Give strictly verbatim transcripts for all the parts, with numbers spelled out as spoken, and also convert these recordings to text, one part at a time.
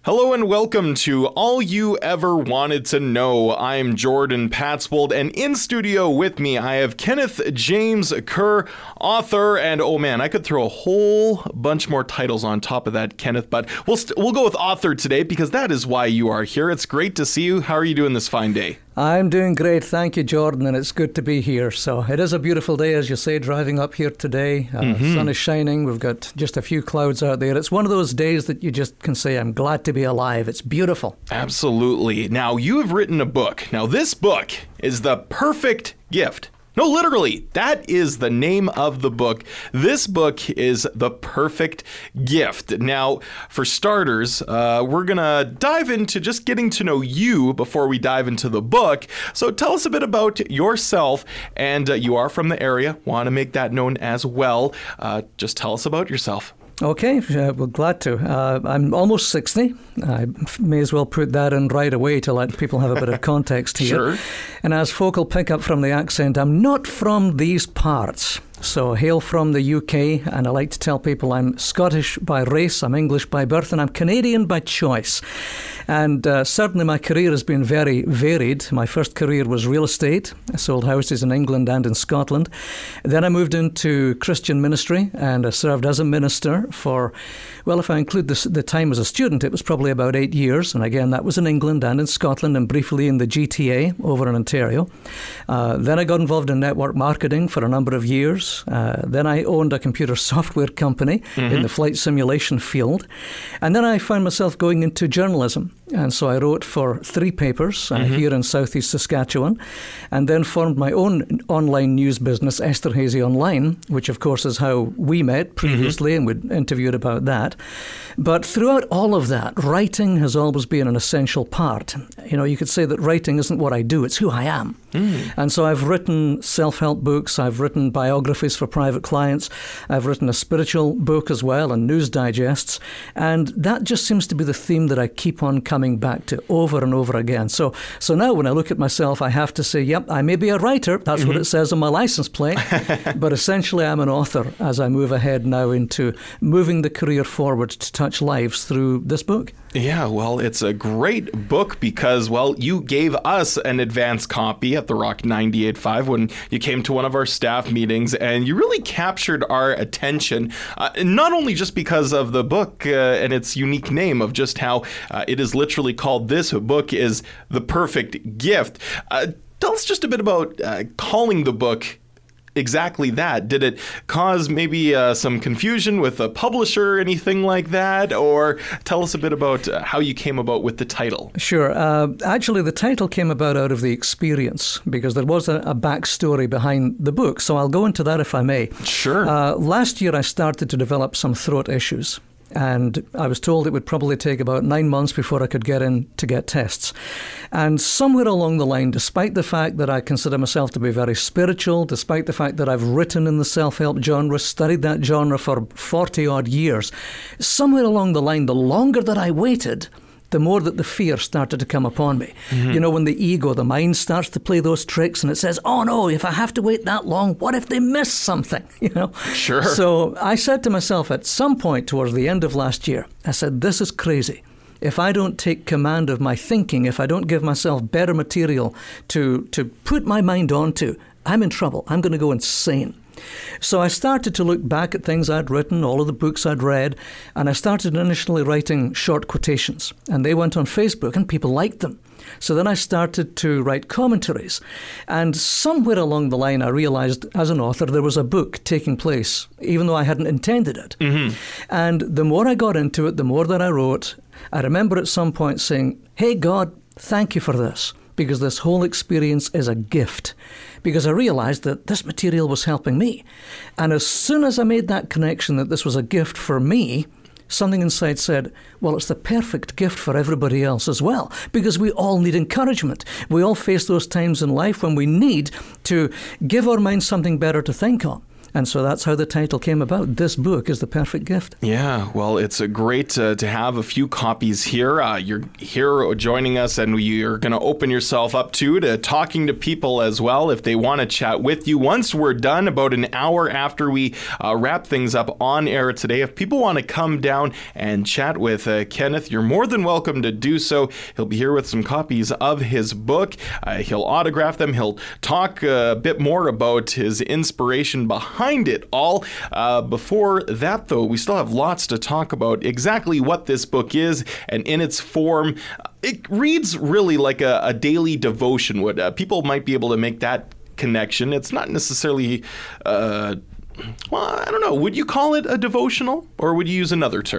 Hello and welcome to All You Ever Wanted to Know. I'm Jordan Patswold, and in studio with me I have Kenneth James Kerr, author, and oh man, I could throw a whole bunch more titles on top of that, Kenneth, but we'll st- we'll go with author today because that is why you are here. It's great to see you. How are you doing this fine day? I'm doing great, thank you, Jordan, and it's good to be here. So it is a beautiful day, as you say, driving up here today. Uh, mm-hmm. Sun is shining. We've got just a few clouds out there. It's one of those days that you just can say, I'm glad to be alive. It's beautiful. Absolutely. Now, you have written a book. Now, this book is The Perfect Gift. No, literally, that is the name of the book. This book is The Perfect Gift. Now, for starters, uh, we're going to dive into just getting to know you before we dive into the book. So tell us a bit about yourself, and uh, you are from the area. Want to make that known as well. Uh, just tell us about yourself. Okay, uh, well, glad to. Uh, I'm almost sixty. I may as well put that in right away to let people have a bit of context here. Sure. And as folk will pick up from the accent, I'm not from these parts. So hail from the U K, and I like to tell people I'm Scottish by race, I'm English by birth, and I'm Canadian by choice. And uh, certainly my career has been very varied. My first career was real estate. I sold houses in England and in Scotland. Then I moved into Christian ministry, and I served as a minister for, well, if I include this, the time as a student, it was probably about eight years. And again, that was in England and in Scotland, and briefly in the G T A over in Ontario. Uh, then I got involved in network marketing for a number of years. Uh, then I owned a computer software company mm-hmm. in the flight simulation field. And then I found myself going into journalism. And so I wrote for three papers uh, mm-hmm. here in southeast Saskatchewan, and then formed my own online news business, Esterhazy Online, which of course is how we met previously, mm-hmm. and we interviewed about that. But throughout all of that, writing has always been an essential part. You know, you could say that writing isn't what I do, it's who I am. Mm. And so I've written self-help books, I've written biographies for private clients, I've written a spiritual book as well, and news digests, and that just seems to be the theme that I keep on coming back to over and over again. So so now when I look at myself, I have to say, yep, I may be a writer, that's mm-hmm. what it says on my license plate, but essentially I'm an author as I move ahead now into moving the career forward to touch lives through this book. Yeah, well, it's a great book because, well, you gave us an advance copy at the Rock ninety-eight point five when you came to one of our staff meetings, and you really captured our attention, uh, not only just because of the book uh, and its unique name of just how uh, it is literally called, this book is The Perfect Gift. Uh, tell us just a bit about uh, calling the book exactly that. Did it cause maybe uh, some confusion with a publisher or anything like that? Or tell us a bit about uh, how you came about with the title. Sure. Uh, actually, the title came about out of the experience because there was a, a backstory behind the book. So I'll go into that if I may. Sure. Uh, last year, I started to develop some throat issues. And I was told it would probably take about nine months before I could get in to get tests. And somewhere along the line, despite the fact that I consider myself to be very spiritual, despite the fact that I've written in the self-help genre, studied that genre for forty-odd years, somewhere along the line, the longer that I waited, the more that the fear started to come upon me. Mm-hmm. You know, when the ego, the mind starts to play those tricks and it says, oh no, if I have to wait that long, what if they miss something? You know? Sure. So I said to myself at some point towards the end of last year, I said, this is crazy. If I don't take command of my thinking, if I don't give myself better material to, to put my mind onto, I'm in trouble. I'm going to go insane. So I started to look back at things I'd written, all of the books I'd read, and I started initially writing short quotations. And they went on Facebook, and people liked them. So then I started to write commentaries. And somewhere along the line, I realized as an author, there was a book taking place, even though I hadn't intended it. Mm-hmm. And the more I got into it, the more that I wrote, I remember at some point saying, hey, God, thank you for this, because this whole experience is a gift. Because I realized that this material was helping me. And as soon as I made that connection that this was a gift for me, something inside said, well, it's the perfect gift for everybody else as well, because we all need encouragement. We all face those times in life when we need to give our minds something better to think on. And so that's how the title came about. This book is the perfect gift. Yeah, well, it's a great uh, to have a few copies here. Uh, you're here joining us, and you're going to open yourself up to, to talking to people as well if they want to chat with you. Once we're done, about an hour after we uh, wrap things up on air today, if people want to come down and chat with uh, Kenneth, you're more than welcome to do so. He'll be here with some copies of his book. Uh, he'll autograph them. He'll talk a bit more about his inspiration behind it all. Uh, before that, though, we still have lots to talk about exactly what this book is and in its form. It reads really like a, a daily devotion would. Uh, people might be able to make that connection. It's not necessarily, uh, well, I don't know. Would you call it a devotional, or would you use another term?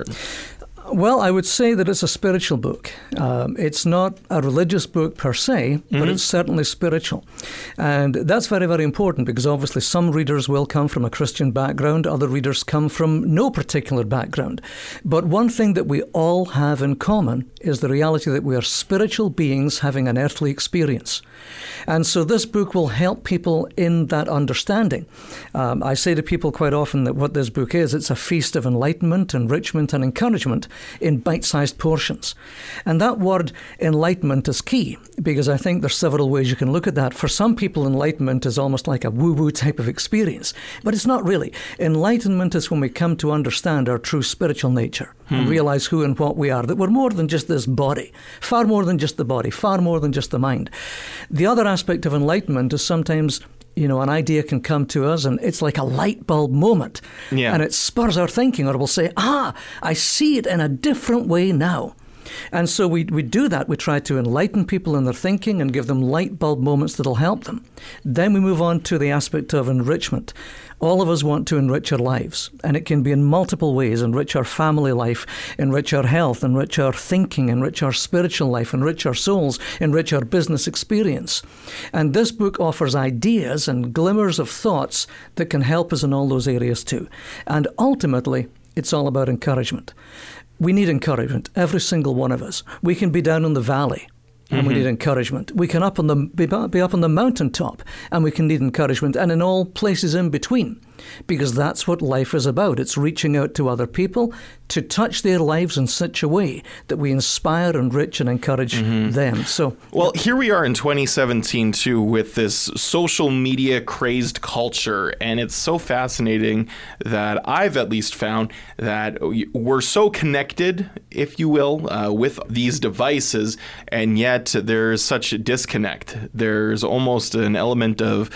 Well, I would say that it's a spiritual book. Um, it's not a religious book per se, but mm-hmm. it's certainly spiritual. And that's very, very important because obviously some readers will come from a Christian background, other readers come from no particular background. But one thing that we all have in common is the reality that we are spiritual beings having an earthly experience. And so this book will help people in that understanding. Um, I say to people quite often that what this book is, it's a feast of enlightenment, enrichment, and encouragement in bite-sized portions. And that word enlightenment is key because I think there's several ways you can look at that. For some people, enlightenment is almost like a woo-woo type of experience, but it's not really. Enlightenment is when we come to understand our true spiritual nature hmm. and realize who and what we are, that we're more than just this body, far more than just the body, far more than just the mind. The other aspect of enlightenment is sometimes, you know, an idea can come to us and it's like a light bulb moment. Yeah. And it spurs our thinking, or we'll say, ah, I see it in a different way now. And so we, we do that. We try to enlighten people in their thinking and give them light bulb moments that'll help them. Then we move on to the aspect of enrichment. All of us want to enrich our lives, and it can be in multiple ways. Enrich our family life, enrich our health, enrich our thinking, enrich our spiritual life, enrich our souls, enrich our business experience. And this book offers ideas and glimmers of thoughts that can help us in all those areas too. And ultimately, it's all about encouragement. We need encouragement, every single one of us. We can be down in the valley, and mm-hmm. we need encouragement. We can up on the be, be up on the mountaintop, and we can need encouragement, and in all places in between, because that's what life is about. It's reaching out to other people to touch their lives in such a way that we inspire, enrich, and encourage mm-hmm. them. So, well, here we are in twenty seventeen too, with this social media crazed culture, and it's so fascinating that I've at least found that we're so connected, if you will, uh, with these devices, and yet there's such a disconnect. There's almost an element of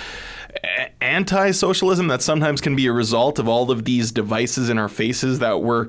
anti-socialism that sometimes can be a result of all of these devices in our faces that we're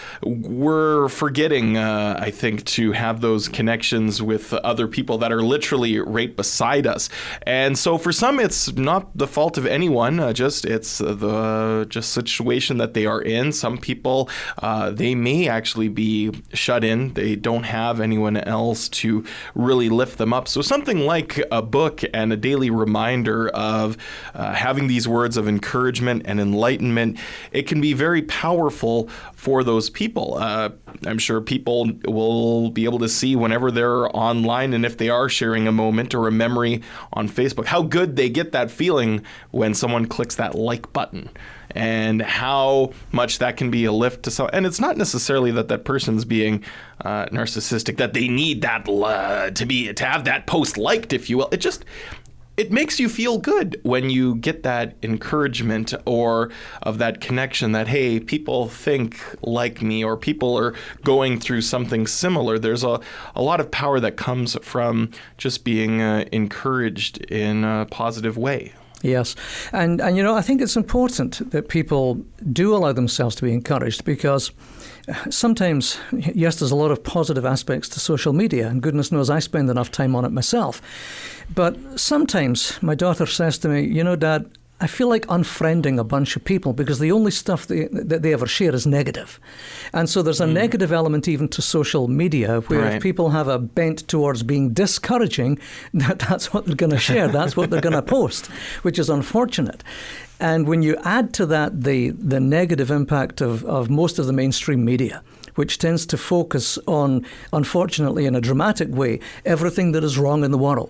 we're forgetting, uh, I think, to have those connections with other people that are literally right beside us. And so for some, it's not the fault of anyone, uh, just it's the just situation that they are in. Some people, uh, they may actually be shut in. They don't have anyone else to really lift them up. So something like a book and a daily reminder of uh, having these words of encouragement and enlightenment, it can be very powerful for those people. Uh, I'm sure people will be able to see whenever they're online, and if they are sharing a moment or a memory on Facebook, how good they get that feeling when someone clicks that like button, and how much that can be a lift to some. And it's not necessarily that that person's being uh, narcissistic, that they need that uh, to be to have that post liked, if you will. It just It makes you feel good when you get that encouragement or of that connection that, hey, people think like me, or people are going through something similar. There's a, a lot of power that comes from just being uh, encouraged in a positive way. Yes. And, and, you know, I think it's important that people do allow themselves to be encouraged, because sometimes, yes, there's a lot of positive aspects to social media, and goodness knows I spend enough time on it myself. But sometimes my daughter says to me, you know, Dad, I feel like unfriending a bunch of people because the only stuff they, that they ever share is negative. And so there's a mm. negative element even to social media, where right. if people have a bent towards being discouraging, that that's what they're going to share, that's what they're going to post, which is unfortunate. And when you add to that the, the negative impact of, of most of the mainstream media, which tends to focus on, unfortunately in a dramatic way, everything that is wrong in the world.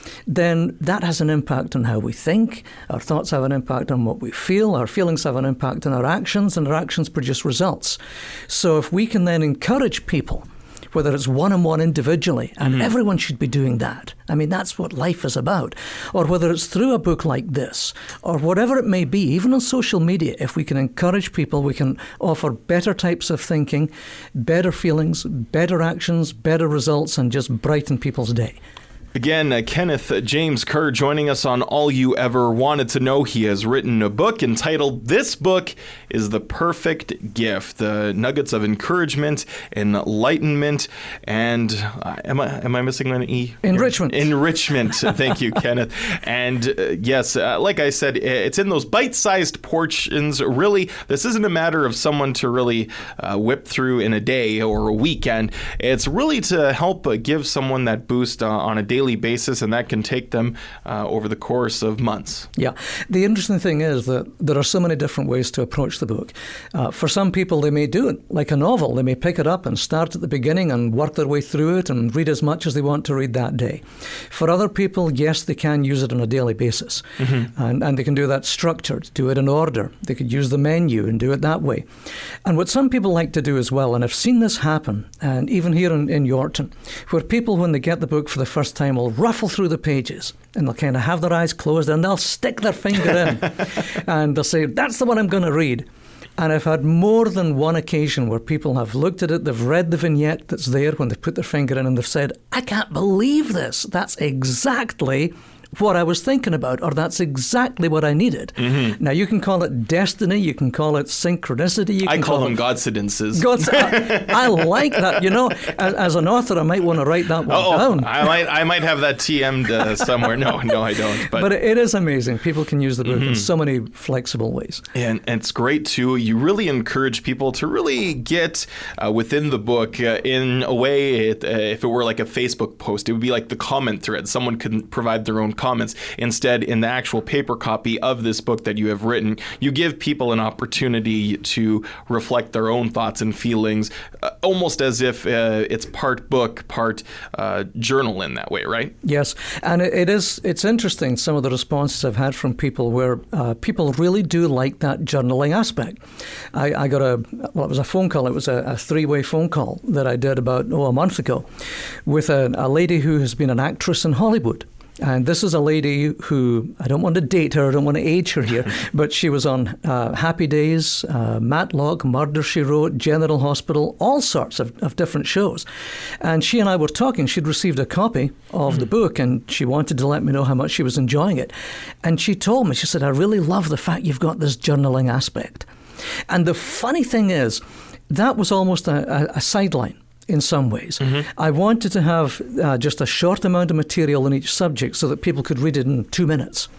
then that has an impact on how we think. Our thoughts have an impact on what we feel. Our feelings have an impact on our actions, and our actions produce results. So if we can then encourage people, whether it's one-on-one individually, and mm-hmm. everyone should be doing that. I mean, that's what life is about. Or whether it's through a book like this, or whatever it may be, even on social media, if we can encourage people, we can offer better types of thinking, better feelings, better actions, better results, and just brighten people's day. Again, uh, Kenneth James Kerr joining us on All You Ever Wanted to Know. He has written a book entitled This Book is the Perfect Gift, the nuggets of encouragement, enlightenment, and uh, am I am I missing an E? Enrichment. Enrichment. Thank you, Kenneth. And uh, yes, uh, like I said, it's in those bite-sized portions. Really, this isn't a matter of someone to really uh, whip through in a day or a weekend. It's really to help uh, give someone that boost uh, on a daily basis, and that can take them uh, over the course of months. Yeah. The interesting thing is that there are so many different ways to approach the book. Uh, for some people, they may do it like a novel. They may pick it up and start at the beginning and work their way through it and read as much as they want to read that day. For other people, yes, they can use it on a daily basis. Mm-hmm. And, and they can do that structured, do it in order. They could use the menu and do it that way. And what some people like to do as well, and I've seen this happen, and even here in, in Yorkton, where people, when they get the book for the first time, will ruffle through the pages and they'll kind of have their eyes closed and they'll stick their finger in and they'll say, that's the one I'm going to read. And I've had more than one occasion where people have looked at it, they've read the vignette that's there when they've put their finger in, and they've said, I can't believe this. That's exactly what I was thinking about, or that's exactly what I needed. Mm-hmm. Now, you can call it destiny, you can call it synchronicity. You can I call, call them it Godcidences. God's, I, I like that. You know, as, as an author, I might want to write that one oh, down. I might I might have that T M'd uh, somewhere. No, no, I don't. But, but it is amazing. People can use the book mm-hmm. in so many flexible ways. And, and it's great, too. You really encourage people to really get uh, within the book uh, in a way, it, uh, if it were like a Facebook post, it would be like the comment thread. Someone could provide their own comments. Instead, in the actual paper copy of this book that you have written, you give people an opportunity to reflect their own thoughts and feelings, uh, almost as if uh, it's part book, part uh, journal in that way, right? Yes, and it, it is. It's interesting, some of the responses I've had from people where uh, people really do like that journaling aspect. I, I got a, well, it was a phone call. It was a, a three-way phone call that I did about, oh, a month ago with a, a lady who has been an actress in Hollywood. And this is a lady who, I don't want to date her, I don't want to age her here, but she was on uh, Happy Days, uh, Matlock, Murder, She Wrote, General Hospital, all sorts of, of different shows. And she and I were talking. She'd received a copy of mm-hmm. the book, and she wanted to let me know how much she was enjoying it. And she told me, she said, I really love the fact you've got this journaling aspect. And the funny thing is, that was almost a, a, a sideline. In some ways. Mm-hmm. I wanted to have uh, just a short amount of material in each subject so that people could read it in two minutes.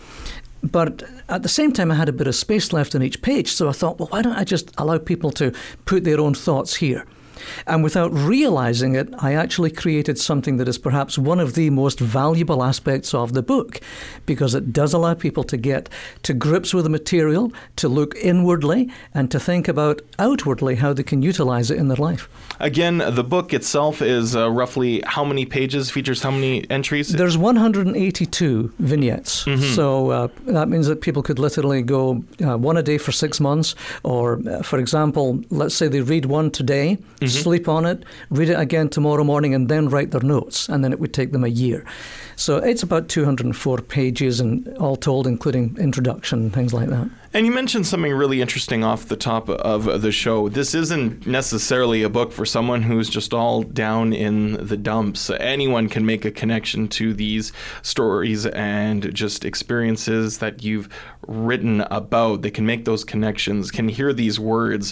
But at the same time, I had a bit of space left on each page, so I thought, well, why don't I just allow people to put their own thoughts here? And without realizing it, I actually created something that is perhaps one of the most valuable aspects of the book, because it does allow people to get to grips with the material, to look inwardly, and to think about outwardly how they can utilize it in their life. Again, the book itself is uh, roughly how many pages, features how many entries? There's one hundred eighty-two vignettes. Mm-hmm. So uh, that means that people could literally go uh, one a day for six months. Or, uh, for example, let's say they read one today, mm-hmm. sleep on it, read it again tomorrow morning, and then write their notes. And then it would take them a year. So it's about two hundred four pages, and all told, including introduction and things like that. And you mentioned something really interesting off the top of the show. This isn't necessarily a book for someone who's just all down in the dumps. Anyone can make a connection to these stories and just experiences that you've written about. They can make those connections, can hear these words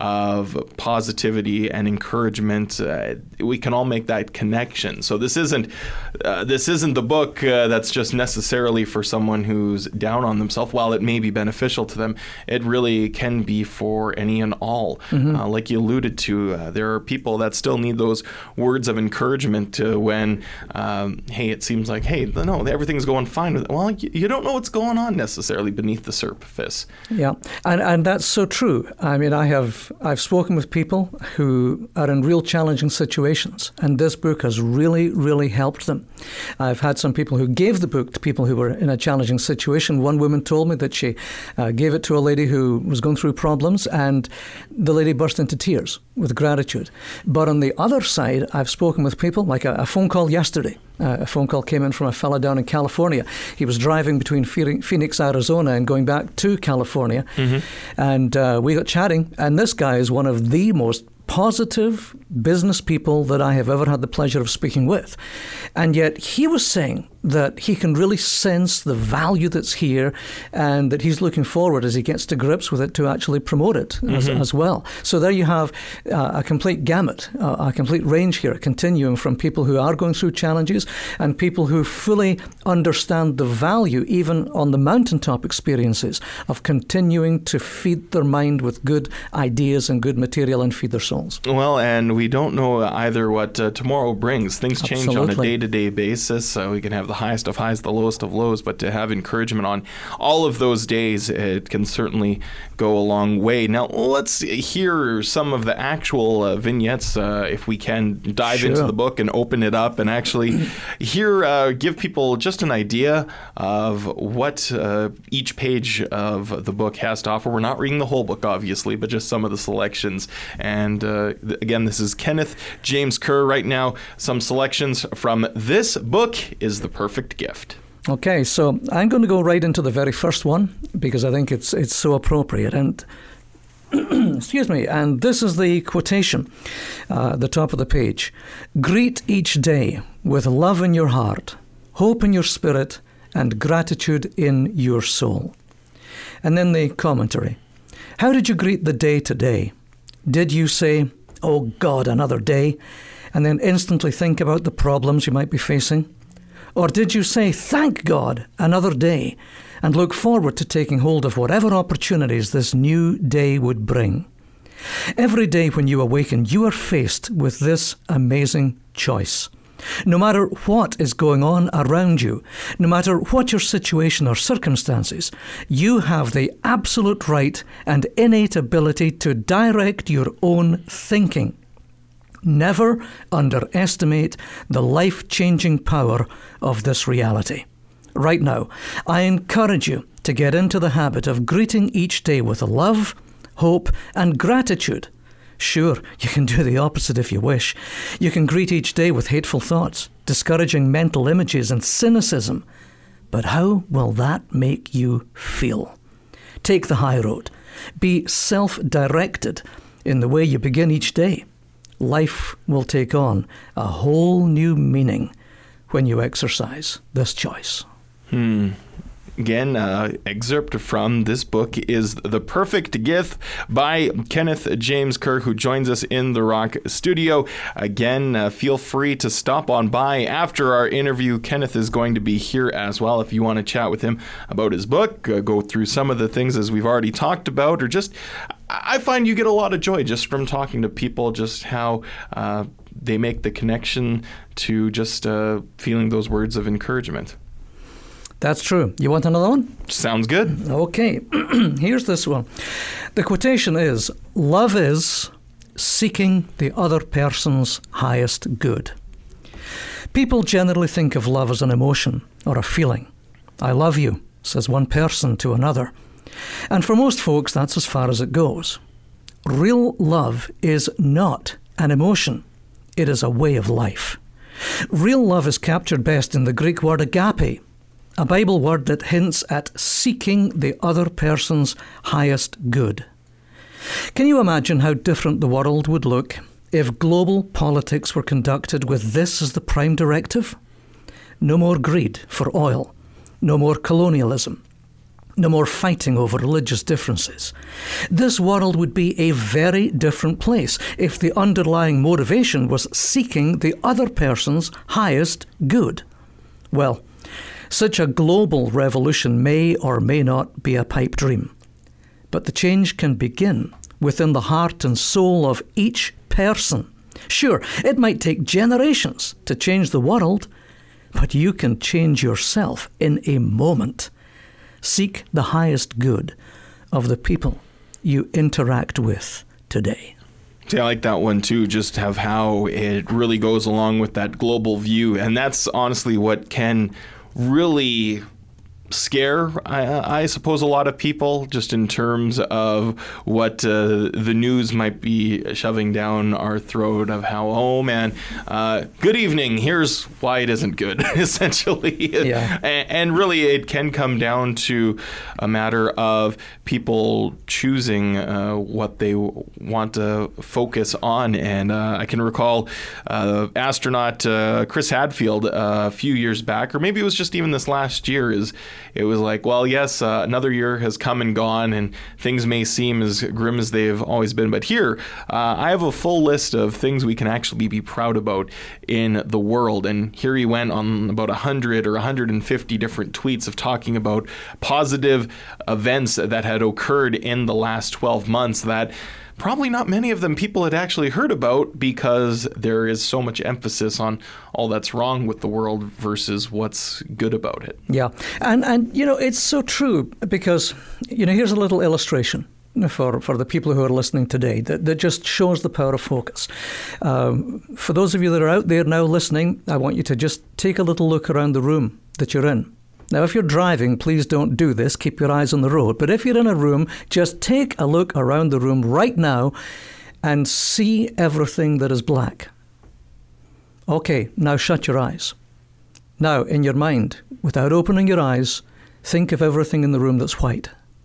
of positivity and encouragement. Uh, we can all make that connection. So this isn't uh, this isn't the book uh, that's just necessarily for someone who's down on themselves. While it may be beneficial beneficial to them, it really can be for any and all. Mm-hmm. Uh, like you alluded to, uh, there are people that still need those words of encouragement to when, um, hey, it seems like, hey, no, everything's going fine with it. Well, you, you don't know what's going on necessarily beneath the surface. Yeah, and and that's so true. I mean, I have I've spoken with people who are in real challenging situations, and this book has really, really helped them. I've had some people who gave the book to people who were in a challenging situation. One woman told me that she uh, gave it to a lady who was going through problems, and the lady burst into tears with gratitude. But on the other side, I've spoken with people, like a, a phone call yesterday. Uh, a phone call came in from a fella down in California. He was driving between Phoenix, Arizona, and going back to California. Mm-hmm. And uh, we got chatting, and this guy is one of the most positive business people that I have ever had the pleasure of speaking with. And yet he was saying that he can really sense the value that's here, and that he's looking forward as he gets to grips with it to actually promote it mm-hmm. as, as well. So there you have uh, a complete gamut, uh, a complete range here, continuing from people who are going through challenges and people who fully understand the value, even on the mountaintop experiences, of continuing to feed their mind with good ideas and good material and feed their souls. Well, and we don't know either what uh, tomorrow brings. Things change Absolutely. on a day-to-day basis. Uh, we can have the highest of highs, the lowest of lows, but to have encouragement on all of those days, it can certainly go a long way. Now, let's hear some of the actual uh, vignettes, uh, if we can dive sure. into the book and open it up and actually hear, uh, give people just an idea of what uh, each page of the book has to offer. We're not reading the whole book, obviously, but just some of the selections. And uh, th- again, this is Kenneth James Kerr. Right now, some selections from this book is The Perfect Gift. Okay, so I'm going to go right into the very first one because I think it's it's so appropriate. And excuse me, and this is the quotation uh, at the top of the page. Greet each day with love in your heart, hope in your spirit, and gratitude in your soul. And then the commentary. How did you greet the day today? Did you say, oh God, another day, and then instantly think about the problems you might be facing? Or did you say, thank God, another day, and look forward to taking hold of whatever opportunities this new day would bring? Every day when you awaken, you are faced with this amazing choice. No matter what is going on around you, no matter what your situation or circumstances, you have the absolute right and innate ability to direct your own thinking. Never underestimate the life-changing power of this reality. Right now, I encourage you to get into the habit of greeting each day with love, hope, and gratitude. Sure, you can do the opposite if you wish. You can greet each day with hateful thoughts, discouraging mental images, and cynicism. But how will that make you feel? Take the high road. Be self-directed in the way you begin each day. Life will take on a whole new meaning when you exercise this choice. Hmm. Again, uh, excerpt from this book is The Perfect Gift by Kenneth James Kerr, who joins us in the Rock studio. Again, uh, feel free to stop on by after our interview. Kenneth is going to be here as well if you want to chat with him about his book, uh, go through some of the things as we've already talked about, or just, I find you get a lot of joy just from talking to people, just how uh, they make the connection to just uh, feeling those words of encouragement. That's true. You want another one? Sounds good. Okay. Here's this one. The quotation is, love is seeking the other person's highest good. People generally think of love as an emotion or a feeling. I love you, says one person to another. And for most folks, that's as far as it goes. Real love is not an emotion. It is a way of life. Real love is captured best in the Greek word agape, a Bible word that hints at seeking the other person's highest good. Can you imagine how different the world would look if global politics were conducted with this as the prime directive? No more greed for oil, no more colonialism, no more fighting over religious differences. This world would be a very different place if the underlying motivation was seeking the other person's highest good. Well, such a global revolution may or may not be a pipe dream. But the change can begin within the heart and soul of each person. Sure, it might take generations to change the world, but you can change yourself in a moment. Seek the highest good of the people you interact with today. See, I like that one too, just have how it really goes along with that global view. And that's honestly what can really scare, I, I suppose, a lot of people, just in terms of what uh, the news might be shoving down our throat of how, oh man, uh, good evening, here's why it isn't good, essentially. Yeah. And, and really it can come down to a matter of people choosing uh, what they w- want to focus on. And uh, I can recall uh, astronaut uh, Chris Hadfield uh, a few years back, or maybe it was just even this last year, is it was like, well, yes, uh, another year has come and gone, and things may seem as grim as they've always been. But here, uh, I have a full list of things we can actually be proud about in the world. And here he went on about one hundred or one hundred fifty different tweets of talking about positive events that had occurred in the last twelve months that probably not many of them people had actually heard about, because there is so much emphasis on all that's wrong with the world versus what's good about it. Yeah. And, and you know, it's so true, because, you know, here's a little illustration for, for the people who are listening today that, that just shows the power of focus. Um, for those of you that are out there now listening, I want you to just take a little look around the room that you're in. Now, if you're driving, please don't do this. Keep your eyes on the road. But if you're in a room, just take a look around the room right now and see everything that is black. Okay, now shut your eyes. Now, in your mind, without opening your eyes, think of everything in the room that's white.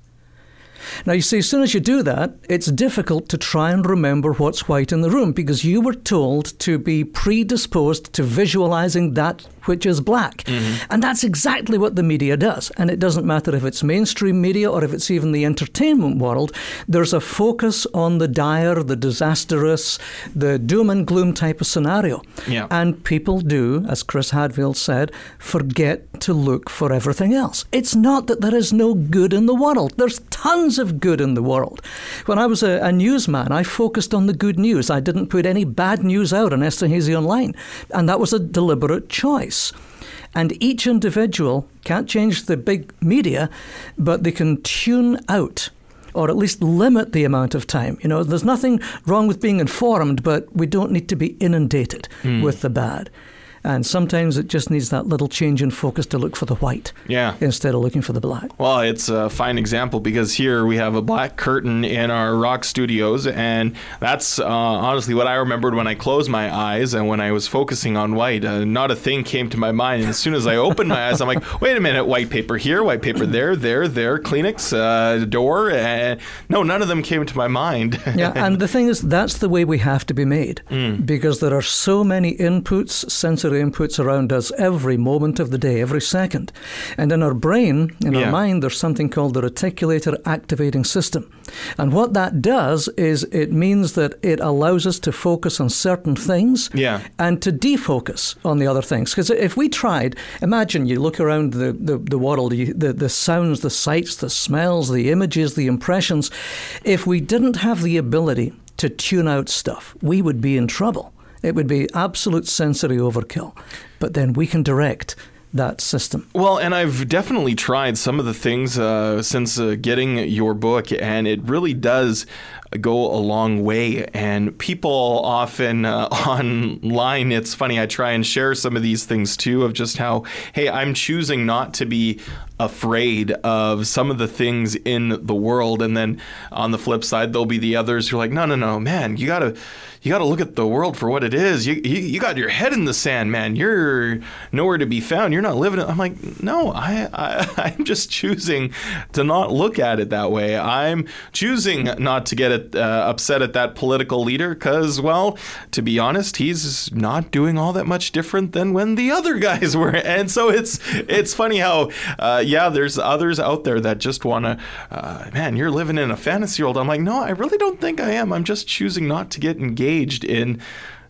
Now, you see, as soon as you do that, it's difficult to try and remember what's white in the room, because you were told to be predisposed to visualizing that which is black. Mm-hmm. And that's exactly what the media does. And it doesn't matter if it's mainstream media or if it's even the entertainment world. There's a focus on the dire, the disastrous, the doom and gloom type of scenario. Yeah. And people do, as Chris Hadfield said, forget to look for everything else. It's not that there is no good in the world. There's tons of good in the world. When I was a, a newsman, I focused on the good news. I didn't put any bad news out on Esterhazy Online. And that was a deliberate choice. And each individual can't change the big media, but they can tune out, or at least limit the amount of time. You know, there's nothing wrong with being informed, but we don't need to be inundated mm. with the bad. And sometimes it just needs that little change in focus to look for the white, yeah, instead of looking for the black. Well, it's a fine example, because here we have a black curtain in our rock studios, and that's uh, honestly what I remembered when I closed my eyes and when I was focusing on white. Uh, not a thing came to my mind, and as soon as I opened my eyes, I'm like, wait a minute, white paper here, white paper there, there, there, Kleenex, uh, door, and no, none of them came to my mind. Yeah, and the thing is, that's the way we have to be made, mm. because there are so many inputs, sensory inputs around us every moment of the day, every second. And in our brain, in yeah. our mind, there's something called the reticular activating system. And what that does is it means that it allows us to focus on certain things yeah. and to defocus on the other things. Because if we tried, imagine you look around the, the, the world, you, the, the sounds, the sights, the smells, the images, the impressions. If we didn't have the ability to tune out stuff, we would be in trouble. It would be absolute sensory overkill. But then we can direct that system. Well, and I've definitely tried some of the things uh, since uh, getting your book, and it really does go a long way. And people often uh, online, it's funny, I try and share some of these things too, of just how, hey, I'm choosing not to be afraid of some of the things in the world. And then on the flip side, there'll be the others who are like, no, no, no, man, you gotta you gotta look at the world for what it is. You, you you got your head in the sand, man. You're nowhere to be found. You're not living it. I'm like, no, I, I I'm just choosing to not look at it that way. I'm choosing not to get it, uh, upset at that political leader, because, well, to be honest, he's not doing all that much different than when the other guys were. And so it's it's funny how uh, yeah, there's others out there that just want to, uh, man, you're living in a fantasy world. I'm like, no, I really don't think I am. I'm just choosing not to get engaged in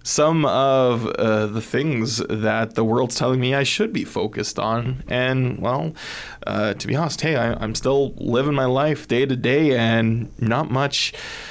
some of uh, the things that the world's telling me I should be focused on. And, well, uh, to be honest, hey, I, I'm still living my life day to day, and not much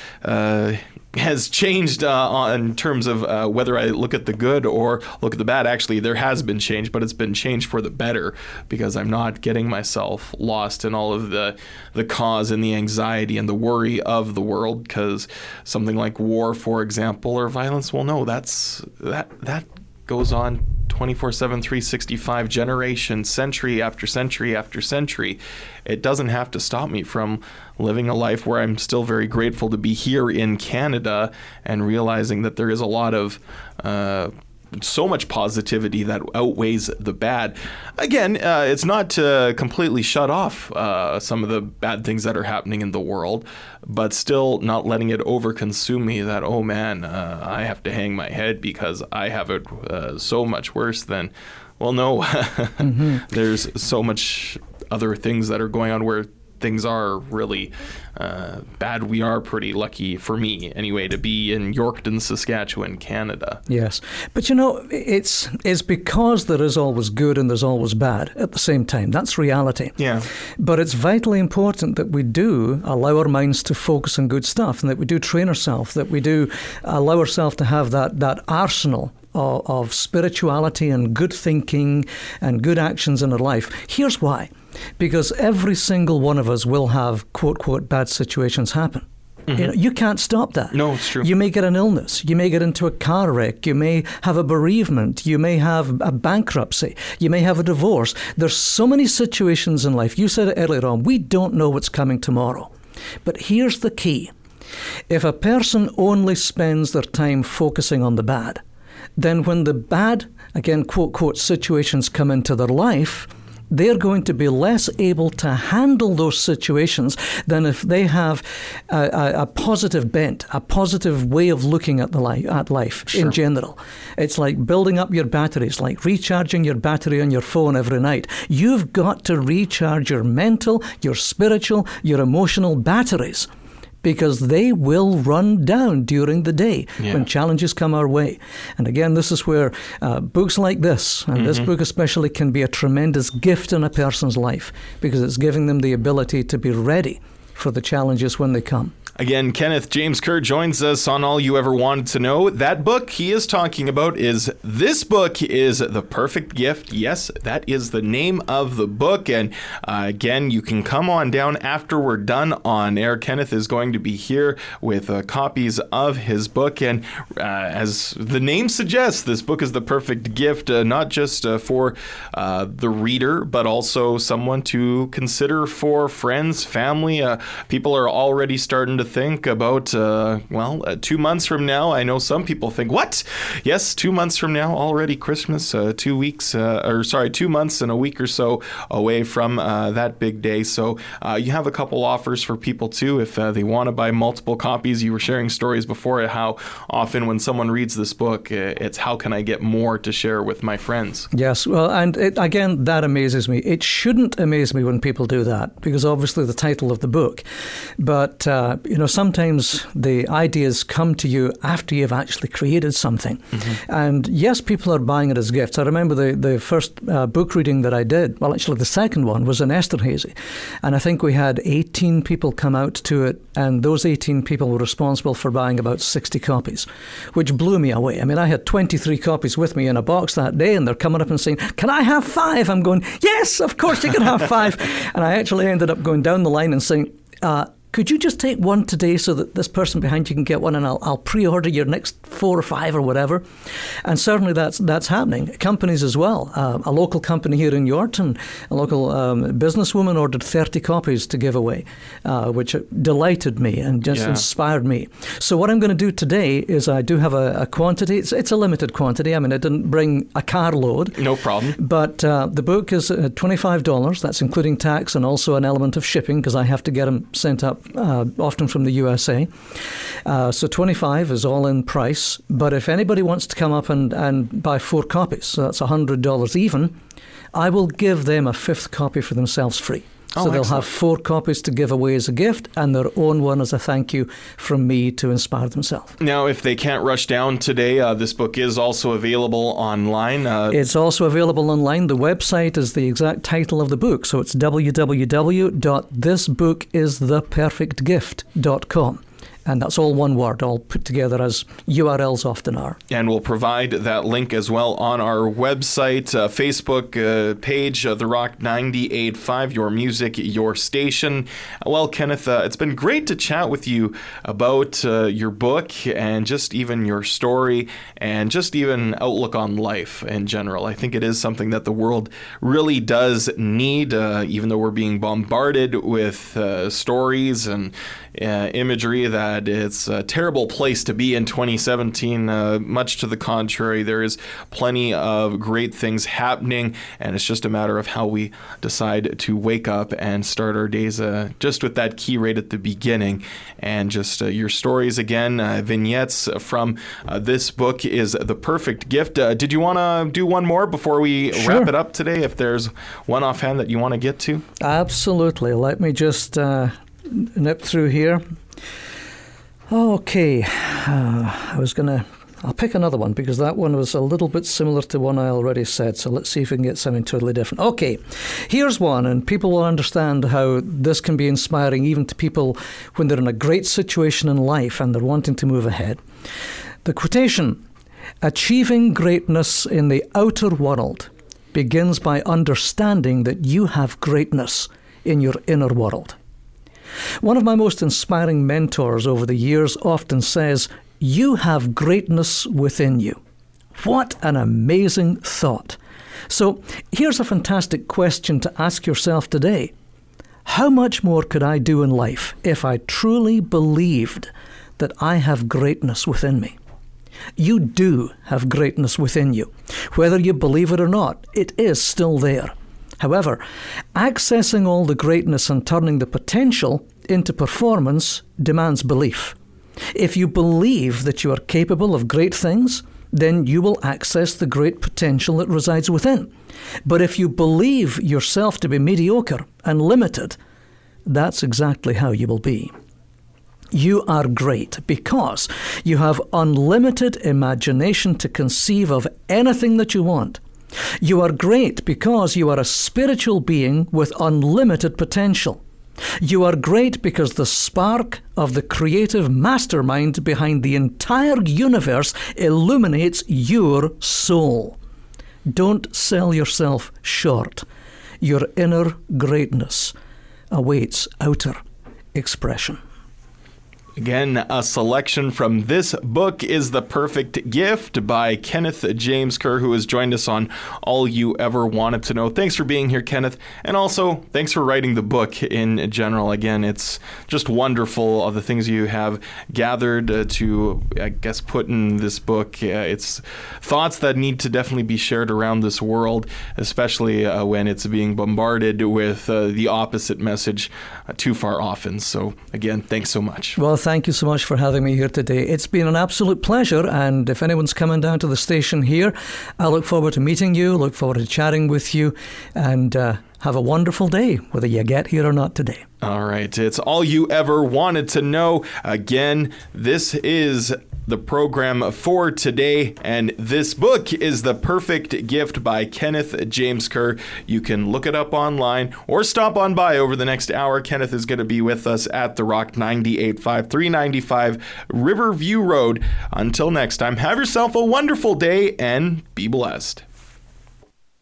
uh, has changed uh, in terms of uh, whether I look at the good or look at the bad. Actually, there has been change, but it's been changed for the better, because I'm not getting myself lost in all of the the cause and the anxiety and the worry of the world. Because something like war, for example, or violence, well, no, that's that that goes on twenty-four seven, three sixty-five, generation, century after century after century. It doesn't have to stop me from living a life where I'm still very grateful to be here in Canada, and realizing that there is a lot of uh, so much positivity that outweighs the bad. Again, uh, it's not to completely shut off uh, some of the bad things that are happening in the world, but still not letting it overconsume me that, oh man, uh, I have to hang my head because I have it uh, so much worse than, well, no, mm-hmm. There's so much other things that are going on where things are really uh, bad. We are pretty lucky, for me anyway, to be in Yorkton, Saskatchewan, Canada. Yes. But you know, it's it's because there is always good and there's always bad at the same time. That's reality. Yeah. But it's vitally important that we do allow our minds to focus on good stuff, and that we do train ourselves, that we do allow ourselves to have that, that arsenal of, of spirituality and good thinking and good actions in our life. Here's why. Because every single one of us will have, quote, quote, bad situations happen. Mm-hmm. You know, you can't stop that. No, it's true. You may get an illness. You may get into a car wreck. You may have a bereavement. You may have a bankruptcy. You may have a divorce. There's so many situations in life. You said it earlier on. We don't know what's coming tomorrow. But here's the key. If a person only spends their time focusing on the bad, then when the bad, again, quote, quote, situations come into their life, they're going to be less able to handle those situations than if they have a, a, a positive bent, a positive way of looking at the li- at life sure. in general. It's like building up your batteries, like recharging your battery on your phone every night. You've got to recharge your mental, your spiritual, your emotional batteries, because they will run down during the day yeah. when challenges come our way. And again, this is where uh, books like this, and mm-hmm. this book especially, can be a tremendous gift in a person's life, because it's giving them the ability to be ready for the challenges when they come. Again, Kenneth James Kerr joins us on All You Ever Wanted to Know. That book he is talking about is This Book is the Perfect Gift. Yes, that is the name of the book. And uh, again, you can come on down after we're done on air. Kenneth is going to be here with uh, copies of his book. And uh, as the name suggests, this book is the perfect gift, uh, not just uh, for uh, the reader, but also someone to consider for friends, family. Uh, people are already starting to think about, uh, well, uh, two months from now. I know some people think, what? Yes, two months from now, already Christmas, uh, two weeks, uh, or sorry, two months and a week or so away from uh, that big day. So uh, you have a couple offers for people too if uh, they want to buy multiple copies. You were sharing stories before how often when someone reads this book, uh, it's how can I get more to share with my friends? Yes, well, and it, again, that amazes me. It shouldn't amaze me when people do that, because obviously the title of the book, but uh, you know, sometimes the ideas come to you after you've actually created something. Mm-hmm. And yes, people are buying it as gifts. I remember the, the first uh, book reading that I did, well, actually the second one was in Esterhazy. And I think we had eighteen people come out to it, and those eighteen people were responsible for buying about sixty copies, which blew me away. I mean, I had twenty-three copies with me in a box that day, and they're coming up and saying, can I have five? I'm going, yes, of course you can have five. And I actually ended up going down the line and saying, uh, could you just take one today so that this person behind you can get one, and I'll, I'll pre-order your next four or five or whatever. And certainly that's that's happening. Companies as well. Uh, a local company here in Yorkton, a local um, businesswoman ordered thirty copies to give away, uh, which delighted me and just yeah. inspired me. So what I'm going to do today is I do have a, a quantity. It's, it's a limited quantity. I mean, I didn't bring a carload. No problem. But uh, the book is uh, twenty-five dollars. That's including tax and also an element of shipping, because I have to get them sent up Uh, often from the U S A. Uh, so twenty-five is all in price. But if anybody wants to come up and, and buy four copies, so that's one hundred dollars even, I will give them a fifth copy for themselves free. So Oh, they'll excellent. have four copies to give away as a gift and their own one as a thank you from me to inspire themselves. Now, if they can't rush down today, uh, this book is also available online. Uh, It's also available online. The website is the exact title of the book. So it's w w w dot this book is the perfect gift dot com. And that's all one word, all put together as U R Ls often are. And we'll provide that link as well on our website, uh, Facebook uh, page, uh, The Rock ninety-eight point five, your music, your station. Well, Kenneth, uh, it's been great to chat with you about uh, your book and just even your story and just even outlook on life in general. I think it is something that the world really does need, uh, even though we're being bombarded with uh, stories and uh, imagery that it's a terrible place to be in twenty seventeen. Uh, much to the contrary, there is plenty of great things happening, and it's just a matter of how we decide to wake up and start our days uh, just with that key right at the beginning. And just uh, your stories again, uh, vignettes from uh, this book is The Perfect Gift. Uh, did you want to do one more before we Sure. wrap it up today? If there's one offhand that you want to get to? Absolutely. Let me just uh, nip through here. Okay, uh, I was going to, I'll pick another one because that one was a little bit similar to one I already said, so let's see if we can get something totally different. Okay, here's one, and people will understand how this can be inspiring even to people when they're in a great situation in life and they're wanting to move ahead. The quotation, "Achieving greatness in the outer world begins by understanding that you have greatness in your inner world." One of my most inspiring mentors over the years often says, "You have greatness within you." What an amazing thought. So here's a fantastic question to ask yourself today. How much more could I do in life if I truly believed that I have greatness within me? You do have greatness within you. Whether you believe it or not, it is still there. However, accessing all the greatness and turning the potential into performance demands belief. If you believe that you are capable of great things, then you will access the great potential that resides within. But if you believe yourself to be mediocre and limited, that's exactly how you will be. You are great because you have unlimited imagination to conceive of anything that you want. You are great because you are a spiritual being with unlimited potential. You are great because the spark of the creative mastermind behind the entire universe illuminates your soul. Don't sell yourself short. Your inner greatness awaits outer expression. Again, a selection from this book is The Perfect Gift by Kenneth James Kerr, who has joined us on All You Ever Wanted to Know. Thanks for being here, Kenneth. And also, thanks for writing the book in general. Again, it's just wonderful, all the things you have gathered uh, to, I guess, put in this book. Uh, it's thoughts that need to definitely be shared around this world, especially uh, when it's being bombarded with uh, the opposite message uh, too far often. So, again, thanks so much. Well, thank you so much for having me here today. It's been an absolute pleasure, and if anyone's coming down to the station here, I look forward to meeting you, look forward to chatting with you, and uh, have a wonderful day, whether you get here or not today. All right. It's All You Ever Wanted to Know. Again, this is the program for today, and this book is The Perfect Gift by Kenneth James Kerr. You can look it up online or stop on by over the next hour. Kenneth is going to be with us at The Rock ninety-eight point five, three ninety-five Riverview Road. Until next time, have yourself a wonderful day and be blessed.